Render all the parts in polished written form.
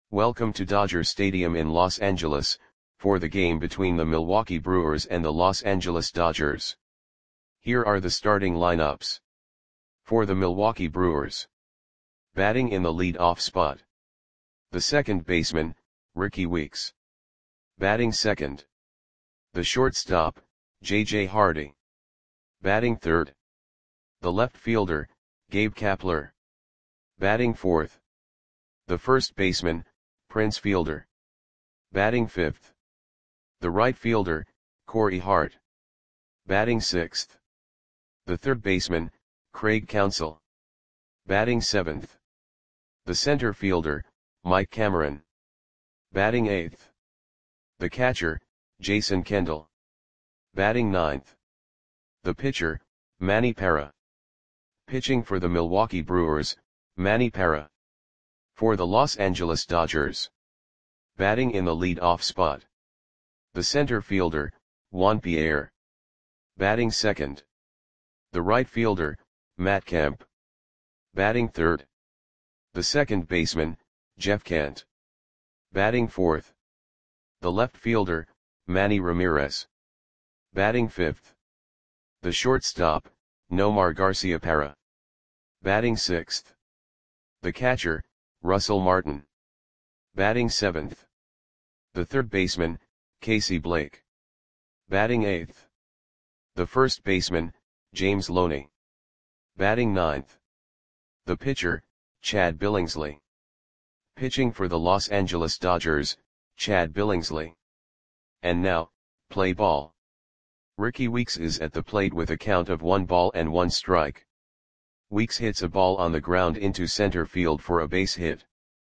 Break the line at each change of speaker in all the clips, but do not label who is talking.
Welcome to Dodger Stadium in Los Angeles, for the game between the Milwaukee Brewers and the Los Angeles Dodgers. Here are the starting lineups. For the Milwaukee Brewers. Batting in the lead-off spot. The second baseman, Rickie Weeks. Batting second. The shortstop, J.J. Hardy. Batting third. The left fielder, Gabe Kapler. Batting fourth. The first baseman, Prince Fielder. Batting fifth. The right fielder, Corey Hart. Batting sixth. The third baseman, Craig Counsell. Batting seventh. The center fielder, Mike Cameron. Batting eighth. The catcher, Jason Kendall. Batting ninth. The pitcher, Manny Parra. Pitching for the Milwaukee Brewers, Manny Parra. For the Los Angeles Dodgers. Batting in the lead-off spot. The center fielder, Juan Pierre. Batting second. The right fielder, Matt Kemp. Batting third. The second baseman, Jeff Kent. Batting fourth. The left fielder, Manny Ramirez. Batting fifth. The shortstop, Nomar Garciaparra. Batting sixth. The catcher, Russell Martin. Batting seventh. The third baseman, Casey Blake. Batting eighth. The first baseman, James Loney. Batting ninth. The pitcher, Chad Billingsley. Pitching for the Los Angeles Dodgers, Chad Billingsley. And now, play ball. Rickie Weeks is at the plate with a count of 1 strike. Weeks hits a ball on the ground into center field for a base hit.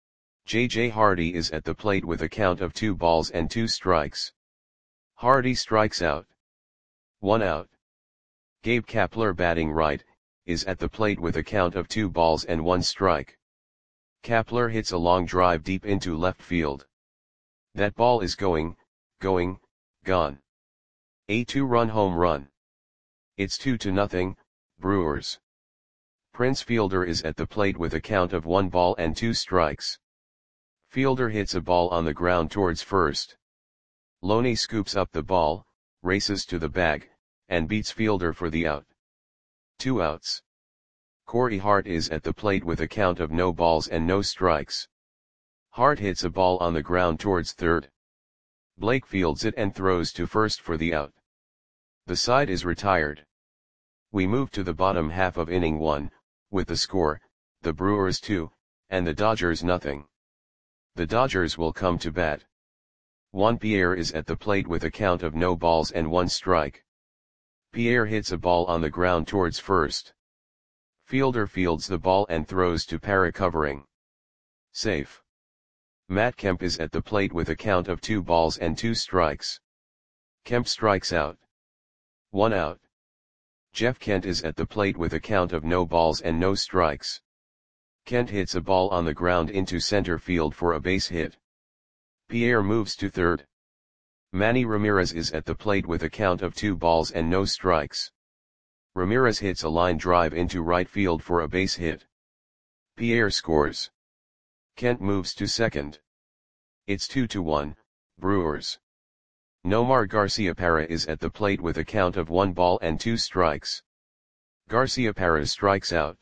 J.J. Hardy is at the plate with a count of 2 strikes. Hardy strikes out. 1 out. Gabe Kapler, batting right, is at the plate with a count of 2 strike. Kapler hits a long drive deep into left field. That ball is gone. A 2-run home run. It's 2-0, Brewers. Prince Fielder is at the plate with a count of 1 strikes. Fielder hits a ball on the ground towards first. Loney scoops up the ball, races to the bag, and beats Fielder for the out. 2 outs. Corey Hart is at the plate with a count of no strikes. Hart hits a ball on the ground towards third. Blake fields it and throws to first for the out. The side is retired. We move to the bottom half of inning 1, with the score, the Brewers 2, and the Dodgers 0. The Dodgers will come to bat. Juan Pierre is at the plate with a count of no balls and 1 strike. Pierre hits a ball on the ground towards first. Fielder fields the ball and throws to Parra, covering. Safe. Matt Kemp is at the plate with a count of 2 strikes. Kemp strikes out. 1 out. Jeff Kent is at the plate with a count of no strikes. Kent hits a ball on the ground into center field for a base hit. Pierre moves to third. Manny Ramirez is at the plate with a count of 2 strikes. Ramirez hits a line drive into right field for a base hit. Pierre scores. Kent moves to second. It's 2-1, Brewers. Nomar Garciaparra is at the plate with a count of 1 strikes. Garciaparra strikes out.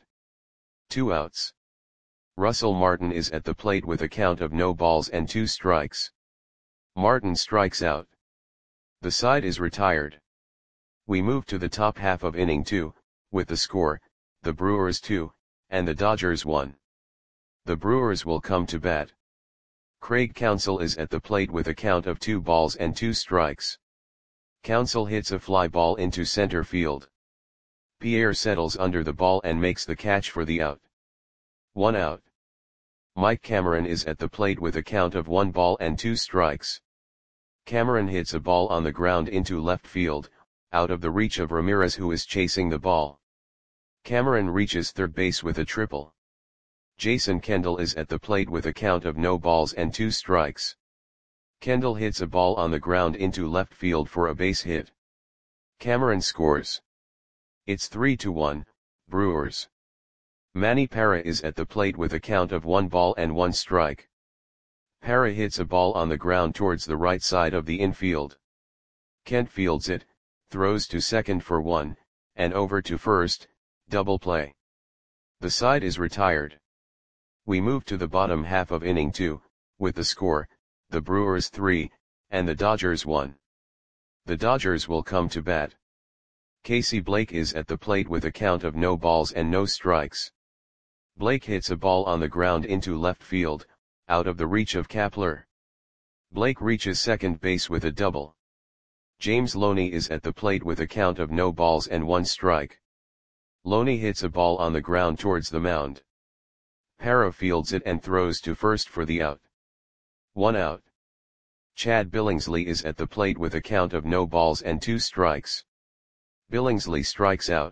2 outs. Russell Martin is at the plate with a count of no strikes. Martin strikes out. The side is retired. We move to the top half of inning 2, with the score, the Brewers 2, and the Dodgers 1. The Brewers will come to bat. Craig Counsell is at the plate with a count of 2 strikes. Counsell hits a fly ball into center field. Pierre settles under the ball and makes the catch for the out. 1 out. Mike Cameron is at the plate with a count of 1 strikes. Cameron hits a ball on the ground into left field, out of the reach of Ramirez, who is chasing the ball. Cameron reaches third base with a triple. Jason Kendall is at the plate with a count of no strikes. Kendall hits a ball on the ground into left field for a base hit. Cameron scores. It's 3-1, Brewers. Manny Parra is at the plate with a count of 1 strike. Parra hits a ball on the ground towards the right side of the infield. Kent fields it, throws to second for one, and over to first, double play. The side is retired. We move to the bottom half of inning 2, with the score, the Brewers 3, and the Dodgers 1. The Dodgers will come to bat. Casey Blake is at the plate with a count of no balls and no strikes. Blake hits a ball on the ground into left field, out of the reach of Kapler. Blake reaches second base with a double. James Loney is at the plate with a count of no balls and one strike. Loney hits a ball on the ground towards the mound. Parra fields it and throws to first for the out. 1 out. Chad Billingsley is at the plate with a count of no balls and 2 strikes. Billingsley strikes out.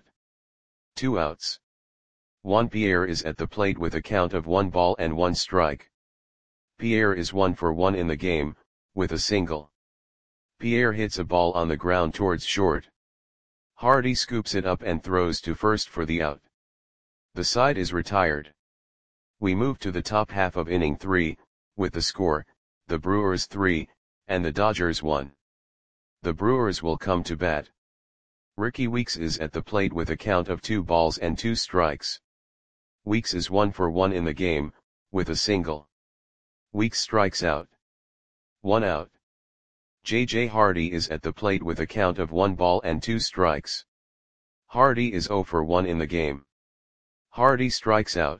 2 outs. Juan Pierre is at the plate with a count of 1 ball and 1 strike. Pierre is 1 for 1 in the game, with a single. Pierre hits a ball on the ground towards short. Hardy scoops it up and throws to first for the out. The side is retired. We move to the top half of inning 3, with the score, the Brewers 3, and the Dodgers 1. The Brewers will come to bat. Ricky Weeks is at the plate with a count of 2 balls and 2 strikes. Weeks is 1 for 1 in the game, with a single. Weeks strikes out. 1 out. J.J. Hardy is at the plate with a count of 1 ball and 2 strikes. Hardy is 0 for 1 in the game. Hardy strikes out.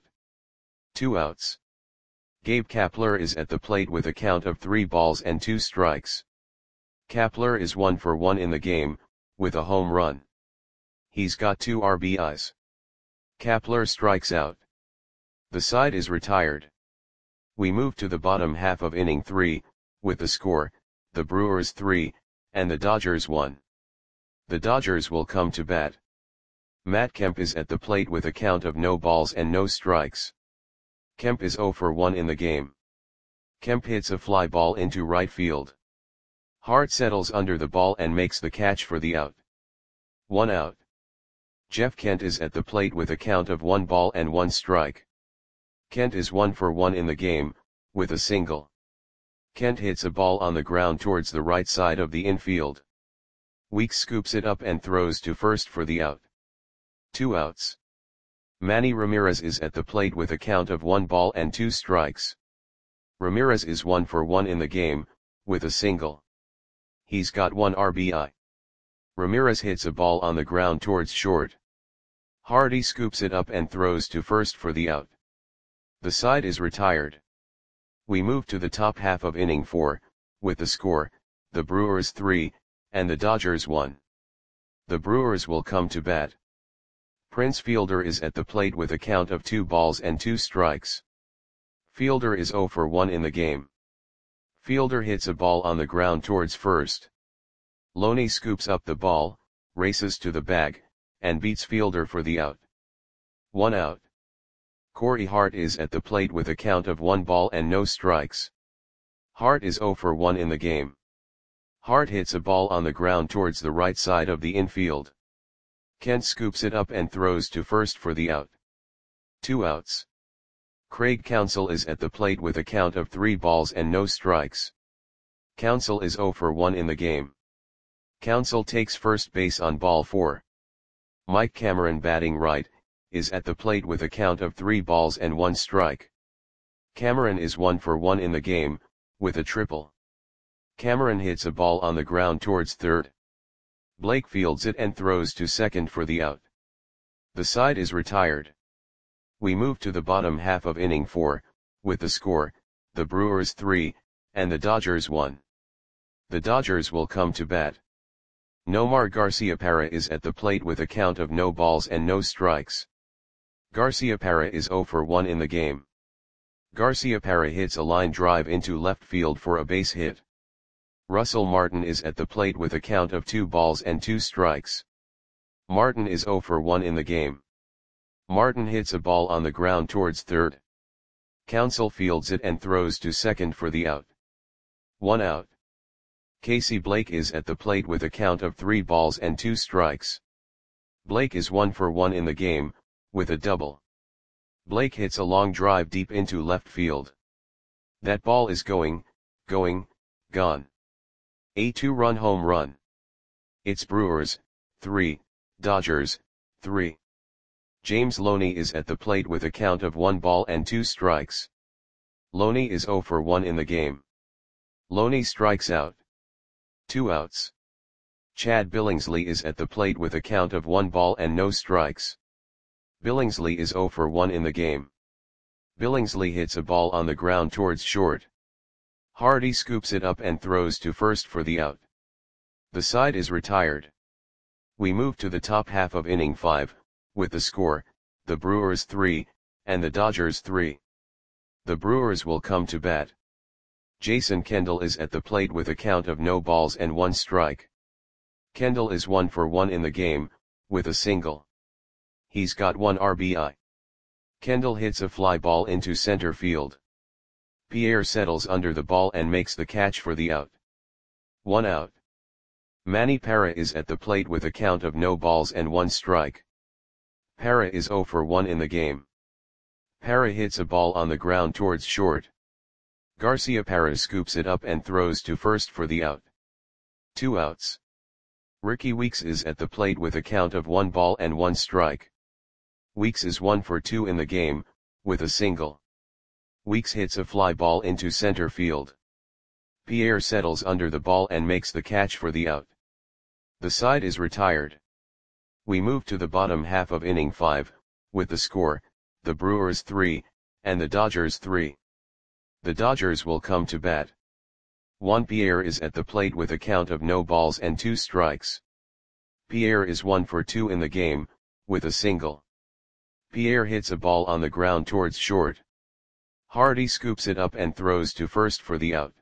2 outs. Gabe Kapler is at the plate with a count of 3 balls and 2 strikes. Kapler is 1 for 1 in the game, with a home run. He's got 2 RBIs. Kapler strikes out. The side is retired. We move to the bottom half of inning 3, with the score, the Brewers 3, and the Dodgers 1. The Dodgers will come to bat. Matt Kemp is at the plate with a count of no balls and no strikes. Kemp is 0 for 1 in the game. Kemp hits a fly ball into right field. Hart settles under the ball and makes the catch for the out. 1 out. Jeff Kent is at the plate with a count of 1 ball and 1 strike. Kent is 1 for 1 in the game, with a single. Kent hits a ball on the ground towards the right side of the infield. Weeks scoops it up and throws to first for the out. 2 outs. Manny Ramirez is at the plate with a count of 1 ball and 2 strikes. Ramirez is 1 for 1 in the game, with a single. He's got 1 RBI. Ramirez hits a ball on the ground towards short. Hardy scoops it up and throws to first for the out. The side is retired. We move to the top half of inning 4, with the score, the Brewers 3, and the Dodgers 1. The Brewers will come to bat. Prince Fielder is at the plate with a count of 2 balls and 2 strikes. Fielder is 0 for 1 in the game. Fielder hits a ball on the ground towards first. Loney scoops up the ball, races to the bag, and beats Fielder for the out. 1 out. Corey Hart is at the plate with a count of 1 ball and no strikes. Hart is 0 for 1 in the game. Hart hits a ball on the ground towards the right side of the infield. Kent scoops it up and throws to first for the out. 2 outs. Craig Counsell is at the plate with a count of 3 balls and no strikes. Counsell is 0 for 1 in the game. Counsell takes first base on ball 4. Mike Cameron, batting right, is at the plate with a count of 3 balls and 1 strike. Cameron is 1 for 1 in the game, with a triple. Cameron hits a ball on the ground towards third. Blake fields it and throws to second for the out. The side is retired. We move to the bottom half of inning 4, with the score, the Brewers 3, and the Dodgers 1. The Dodgers will come to bat. Nomar Garciaparra is at the plate with a count of no balls and no strikes. Garciaparra is 0 for 1 in the game. Garciaparra hits a line drive into left field for a base hit. Russell Martin is at the plate with a count of 2 balls and 2 strikes. Martin is 0 for 1 in the game. Martin hits a ball on the ground towards third. Counsell fields it and throws to second for the out. 1 out. Casey Blake is at the plate with a count of 3 balls and 2 strikes. Blake is 1 for 1 in the game, with a double. Blake hits a long drive deep into left field. That ball is going, gone. A 2-run home run. It's Brewers, 3, Dodgers, 3. James Loney is at the plate with a count of 1 ball and 2 strikes. Loney is 0 for 1 in the game. Loney strikes out. 2 outs. Chad Billingsley is at the plate with a count of 1 ball and no strikes. Billingsley is 0 for 1 in the game. Billingsley hits a ball on the ground towards short. Hardy scoops it up and throws to first for the out. The side is retired. We move to the top half of inning 5, with the score, the Brewers 3, and the Dodgers 3. The Brewers will come to bat. Jason Kendall is at the plate with a count of no balls and 1 strike. Kendall is 1 for 1 in the game, with a single. He's got 1 RBI. Kendall hits a fly ball into center field. Pierre settles under the ball and makes the catch for the out. 1 out. Manny Parra is at the plate with a count of no balls and 1 strike. Parra is 0 for 1 in the game. Parra hits a ball on the ground towards short. Garciaparra scoops it up and throws to first for the out. 2 outs. Ricky Weeks is at the plate with a count of 1 ball and 1 strike. Weeks is 1 for 2 in the game, with a single. Weeks hits a fly ball into center field. Pierre settles under the ball and makes the catch for the out. The side is retired. We move to the bottom half of inning 5, with the score, the Brewers 3, and the Dodgers 3. The Dodgers will come to bat. Juan Pierre is at the plate with a count of no balls and 2 strikes. Pierre is 1 for 2 in the game, with a single. Pierre hits a ball on the ground towards short. Hardy scoops it up and throws to first for the out.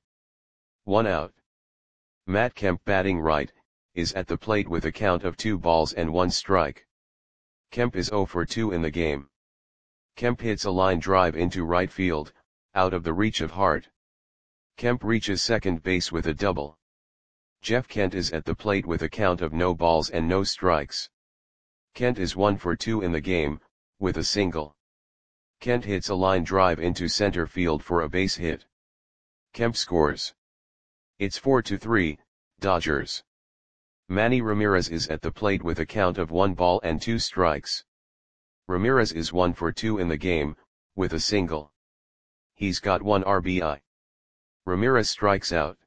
1 out. Matt Kemp, batting right, is at the plate with a count of 2 balls and 1 strike. Kemp is 0 for 2 in the game. Kemp hits a line drive into right field, out of the reach of Hart. Kemp reaches second base with a double. Jeff Kent is at the plate with a count of no balls and no strikes. Kent is 1 for 2 in the game, with a single. Kent hits a line drive into center field for a base hit. Kemp scores. It's 4-3, Dodgers. Manny Ramirez is at the plate with a count of 1 ball and 2 strikes. Ramirez is 1 for 2 in the game, with a single. He's got 1 RBI. Ramirez strikes out.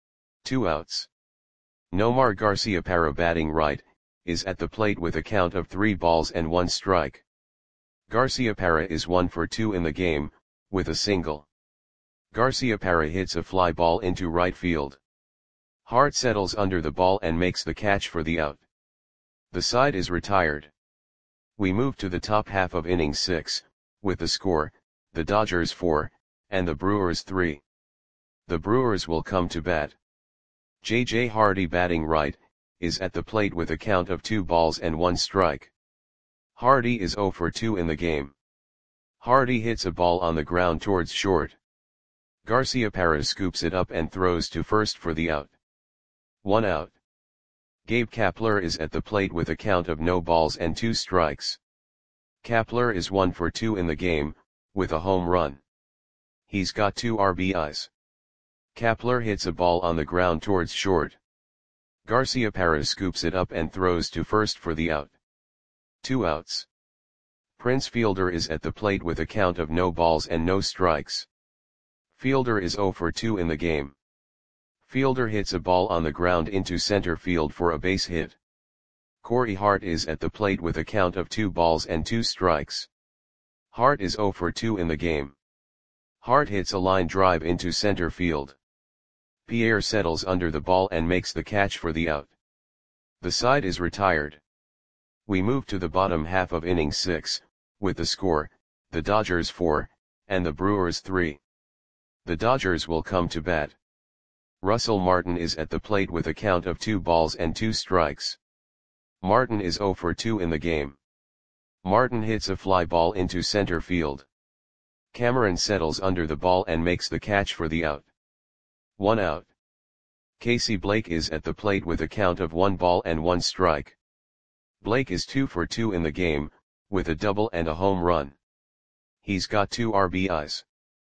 2 outs. Nomar Garciaparra, batting right, is at the plate with a count of 3 balls and 1 strike. Garciaparra is 1 for 2 in the game, with a single. Garciaparra hits a fly ball into right field. Hart settles under the ball and makes the catch for the out. The side is retired. We move to the top half of inning 6, with the score, the Dodgers 4, and the Brewers 3. The Brewers will come to bat. J.J. Hardy, batting right, is at the plate with a count of 2 balls and 1 strike. Hardy is 0 for 2 in the game. Hardy hits a ball on the ground towards short. Garciaparra scoops it up and throws to first for the out. 1 out. Gabe Kapler is at the plate with a count of no balls and 2 strikes. Kapler is 1 for 2 in the game, with a home run. He's got 2 RBIs. Kapler hits a ball on the ground towards short. Garciaparra scoops it up and throws to first for the out. 2 outs. Prince Fielder is at the plate with a count of no balls and no strikes. Fielder is 0 for 2 in the game. Fielder hits a ball on the ground into center field for a base hit. Corey Hart is at the plate with a count of 2 balls and 2 strikes. Hart is 0 for 2 in the game. Hart hits a line drive into center field. Pierre settles under the ball and makes the catch for the out. The side is retired. We move to the bottom half of inning 6, with the score, the Dodgers 4, and the Brewers 3. The Dodgers will come to bat. Russell Martin is at the plate with a count of 2 balls and 2 strikes. Martin is 0 for 2 in the game. Martin hits a fly ball into center field. Cameron settles under the ball and makes the catch for the out. 1 out. Casey Blake is at the plate with a count of 1 ball and 1 strike. Blake is 2 for 2 in the game, with a double and a home run. He's got 2 RBIs.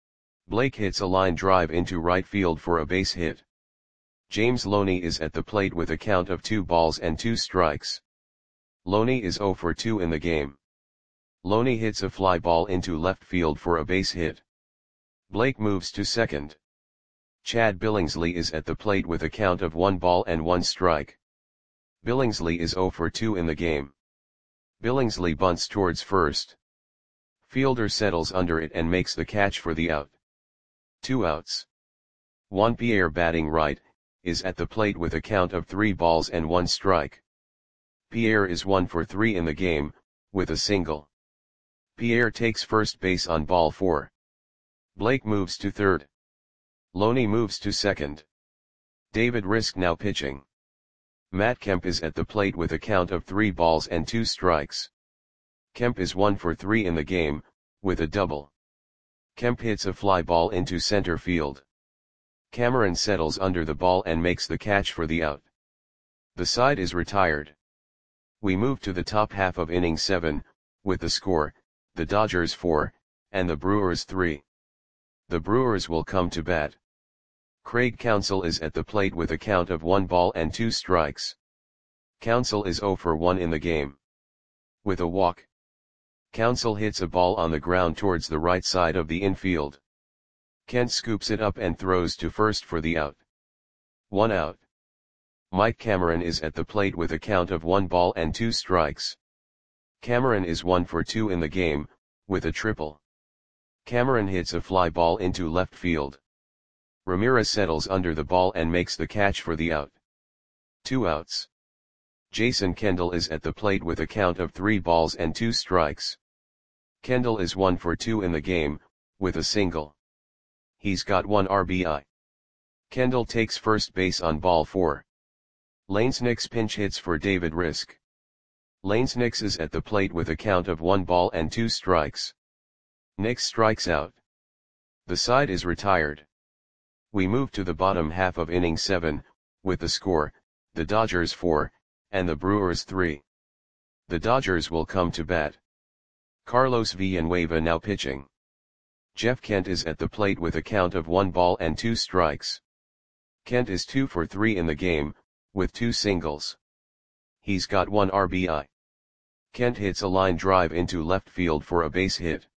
Blake hits a line drive into right field for a base hit. James Loney is at the plate with a count of 2 balls and 2 strikes. Loney is 0 for 2 in the game. Loney hits a fly ball into left field for a base hit. Blake moves to second. Chad Billingsley is at the plate with a count of 1 ball and 1 strike. Billingsley is 0 for 2 in the game. Billingsley bunts towards first. Fielder settles under it and makes the catch for the out. 2 outs. Juan Pierre, batting right, is at the plate with a count of 3 balls and 1 strike. Pierre is 1 for 3 in the game, with a single. Pierre takes first base on ball 4. Blake moves to third. Loney moves to second. David Risk now pitching. Matt Kemp is at the plate with a count of 3 balls and 2 strikes. Kemp is 1 for 3 in the game, with a double. Kemp hits a fly ball into center field. Cameron settles under the ball and makes the catch for the out. The side is retired. We move to the top half of inning 7, with the score, the Dodgers 4, and the Brewers 3. The Brewers will come to bat. Craig Counsell is at the plate with a count of 1 ball and 2 strikes. Counsell is 0 for 1 in the game. With a walk. Counsell hits a ball on the ground towards the right side of the infield. Kent scoops it up and throws to first for the out. 1 out. Mike Cameron is at the plate with a count of 1 ball and 2 strikes. Cameron is 1 for 2 in the game, with a triple. Cameron hits a fly ball into left field. Ramirez settles under the ball and makes the catch for the out. 2 outs. Jason Kendall is at the plate with a count of 3 balls and 2 strikes. Kendall is 1 for 2 in the game, with a single. He's got 1 RBI. Kendall takes first base on ball 4. Lanes Nix pinch hits for David Risk. Lanes Nix is at the plate with a count of 1 ball and 2 strikes. Nix strikes out. The side is retired. We move to the bottom half of inning 7, with the score, the Dodgers 4, and the Brewers 3. The Dodgers will come to bat. Carlos Villanueva now pitching. Jeff Kent is at the plate with a count of 1 ball and 2 strikes. Kent is 2 for 3 in the game, with 2 singles. He's got 1 RBI. Kent hits a line drive into left field for a base hit.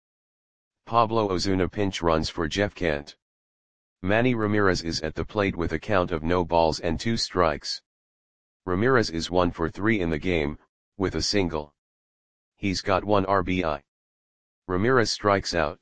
Pablo Ozuna pinch runs for Jeff Kent. Manny Ramirez is at the plate with a count of no balls and 2 strikes. Ramirez is 1 for 3 in the game, with a single. He's got 1 RBI. Ramirez strikes out.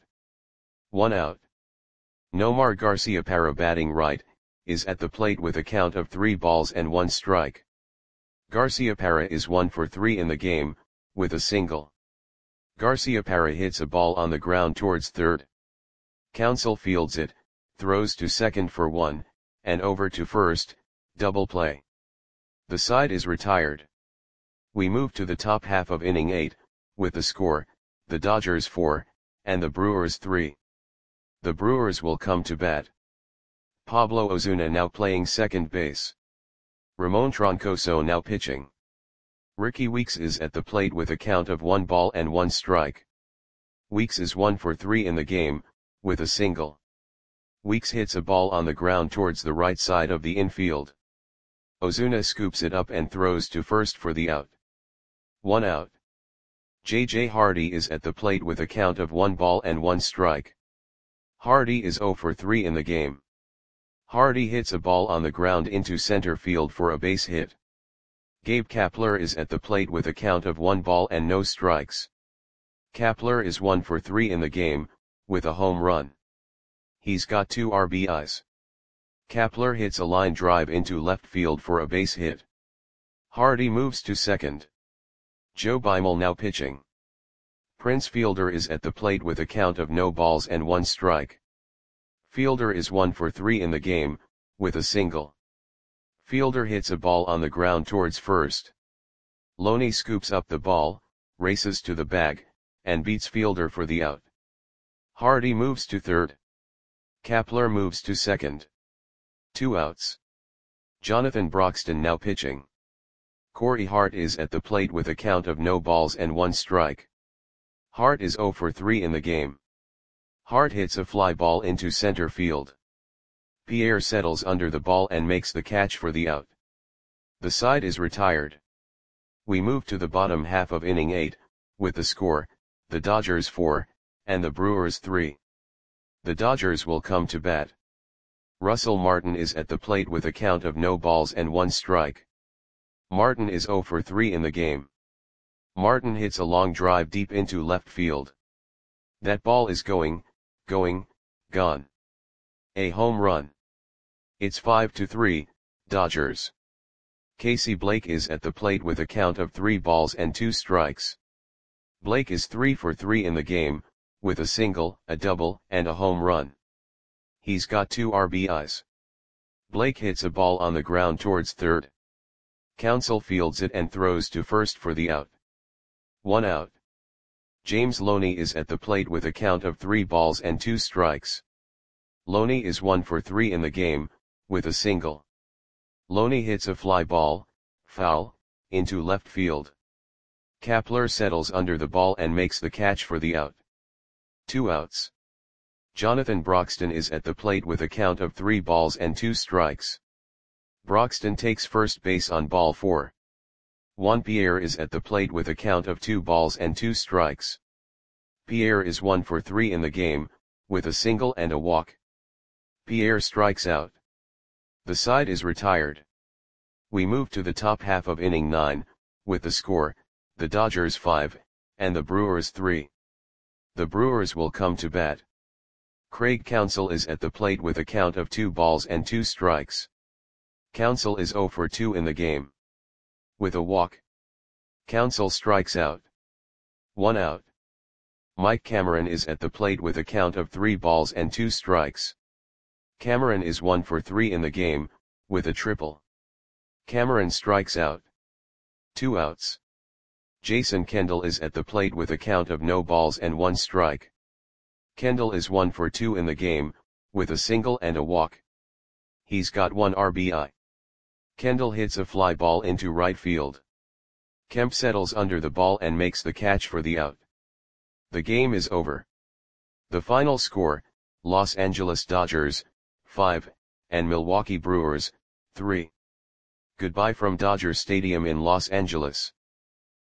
1 out. Nomar Garciaparra, batting right, is at the plate with a count of 3 balls and 1 strike. Garciaparra is 1 for 3 in the game, with a single. Garciaparra hits a ball on the ground towards third. Counsell fields it, throws to second for 1, and over to first, double play. The side is retired. We move to the top half of inning 8, with the score, the Dodgers 4, and the Brewers 3. The Brewers will come to bat. Pablo Ozuna now playing second base. Ramon Troncoso now pitching. Ricky Weeks is at the plate with a count of 1 ball and 1 strike. Weeks is 1 for 3 in the game, with a single. Weeks hits a ball on the ground towards the right side of the infield. Ozuna scoops it up and throws to first for the out. 1 out. J.J. Hardy is at the plate with a count of 1 ball and 1 strike. Hardy is 0 for 3 in the game. Hardy hits a ball on the ground into center field for a base hit. Gabe Kapler is at the plate with a count of 1 ball and no strikes. Kapler is 1 for 3 in the game, with a home run. He's got 2 RBIs. Kapler hits a line drive into left field for a base hit. Hardy moves to second. Joe Beimel now pitching. Prince Fielder is at the plate with a count of no balls and 1 strike. Fielder is 1 for 3 in the game, with a single. Fielder hits a ball on the ground towards first. Loney scoops up the ball, races to the bag, and beats Fielder for the out. Hardy moves to third. Kapler moves to second. 2 outs. Jonathan Broxton now pitching. Corey Hart is at the plate with a count of no balls and 1 strike. Hart is 0 for 3 in the game. Hart hits a fly ball into center field. Pierre settles under the ball and makes the catch for the out. The side is retired. We move to the bottom half of inning 8, with the score, the Dodgers 4, and the Brewers 3. The Dodgers will come to bat. Russell Martin is at the plate with a count of no balls and 1 strike. Martin is 0 for 3 in the game. Martin hits a long drive deep into left field. That ball is going, gone. A home run. It's 5-3, Dodgers. Casey Blake is at the plate with a count of 3 balls and 2 strikes. Blake is 3 for 3 in the game, with a single, a double, and a home run. He's got 2 RBIs. Blake hits a ball on the ground towards third. Counsell fields it and throws to first for the out. 1 out. James Loney is at the plate with a count of 3 balls and 2 strikes. Loney is 1 for 3 in the game, with a single. Loney hits a fly ball, foul, into left field. Kapler settles under the ball and makes the catch for the out. 2 outs. Jonathan Broxton is at the plate with a count of 3 balls and 2 strikes. Broxton takes first base on ball 4. Juan Pierre is at the plate with a count of 2 balls and 2 strikes. Pierre is 1 for 3 in the game, with a single and a walk. Pierre strikes out. The side is retired. We move to the top half of inning 9, with the score, the Dodgers 5, and the Brewers 3. The Brewers will come to bat. Craig Counsell is at the plate with a count of 2 balls and 2 strikes. Counsell is 0 for 2 in the game. With a walk. Counsell strikes out. 1 out. Mike Cameron is at the plate with a count of 3 balls and 2 strikes. Cameron is 1 for 3 in the game, with a triple. Cameron strikes out. 2 outs. Jason Kendall is at the plate with a count of no balls and 1 strike. Kendall is 1 for 2 in the game, with a single and a walk. He's got 1 RBI. Kendall hits a fly ball into right field. Kemp settles under the ball and makes the catch for the out. The game is over. The final score, Los Angeles Dodgers, 5, and Milwaukee Brewers, 3. Goodbye from Dodger Stadium in Los Angeles.